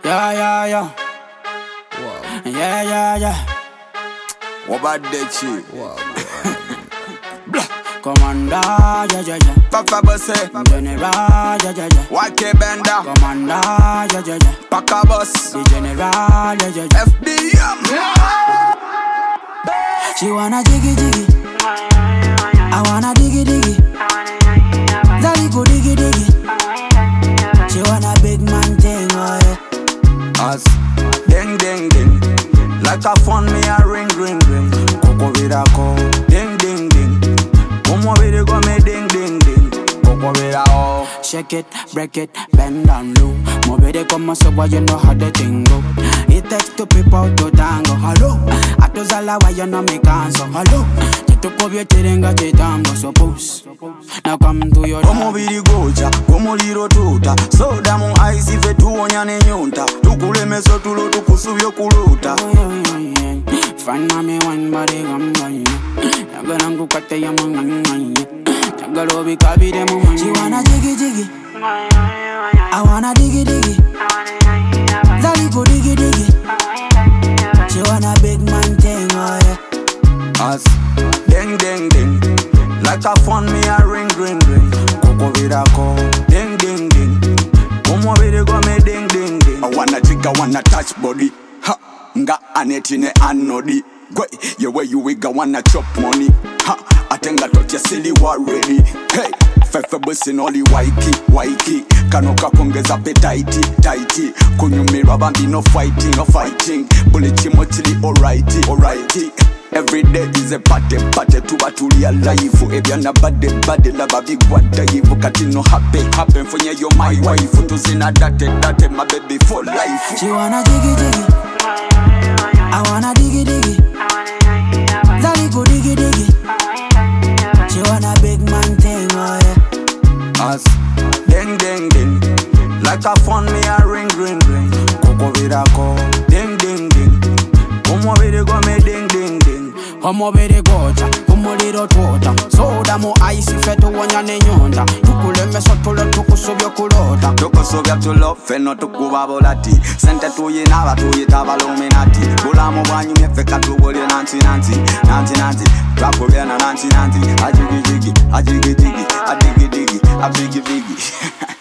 Yeah, yeah, yeah. Wow. Yeah, yeah, yeah. What about that shit? Wow. Commander, yeah, yeah, yeah. Papa Bosse, General, yeah, yeah, yeah. YK Bender, Commander, yeah, yeah, yeah. Paka Boss, The General, yeah, yeah, yeah. FBM. She wanna jiggy jiggy, I wanna diggy diggy. Daddy go diggy diggy. She wanna big man thing, oh yeah. Us, ding ding ding. Like a phone, me a ring ring ring. Coco with a call, ding ding ding. Come over the go me ding ding ding. Coco with a oh. Shake it, break it, bend down low. Move it, come on, so why you know how the thing go. It takes two people to tango. Hello, I do zala why you know me cancel. Hello, you took up your tiringa chitambo. So pose, now come to your Come over the goja, come over the tuta. So damu ice if it tuonya ne nyunta. Tukule meso tulo tukusubyo kuluta. Find mommy one body come by. Nagana kukate ya manganya. Nagalo bikabi de mama. She wanna jiggy jiggy, I wanna diggy diggy. Daddy go diggy diggy. She wanna big man thing, oh yeah. Us, ding ding ding. Like a phone, me a ring ring ring. Coco with a call, ding ding ding. Come over the go me ding ding ding. I wanna jigga, wanna touch body. Ha, nga anetine anodi. Gwe, ye where you wigga wanna chop money. Ha, atenga tot ya silly war ready. Hey, fefe busin oli waiki. Kanoka kongeza pe tighty. Kunyumira bambi no fighting. Bulichi mochili alrighty. Every day is a party tuba tulia life. Ebyana bade laba big wada yivu. Kati no happen for you my wife. Tuzina date my baby for life. She wanna jiggy jiggy, I wanna diggy diggy. Daddy go diggy diggy. She wanna big man thing, oh yeah. Us, ding ding ding. Like a phone, me a ring ring ring. Coco with a call, ding ding ding. Come over the go me ding ding ding. Homo bere goja, homo liro tota. Soda mo ice fetu wanya ne nyonda. Tukule meso tule tukusubyo kulota. Tukusubya tulo feno tukubabolati. Sente tuyinaba tuyitaba luminati. Bulamu bwanyu mefeka tubuli nanti. Twakubyana nanti. Ajigi jigi, a biggie biggie.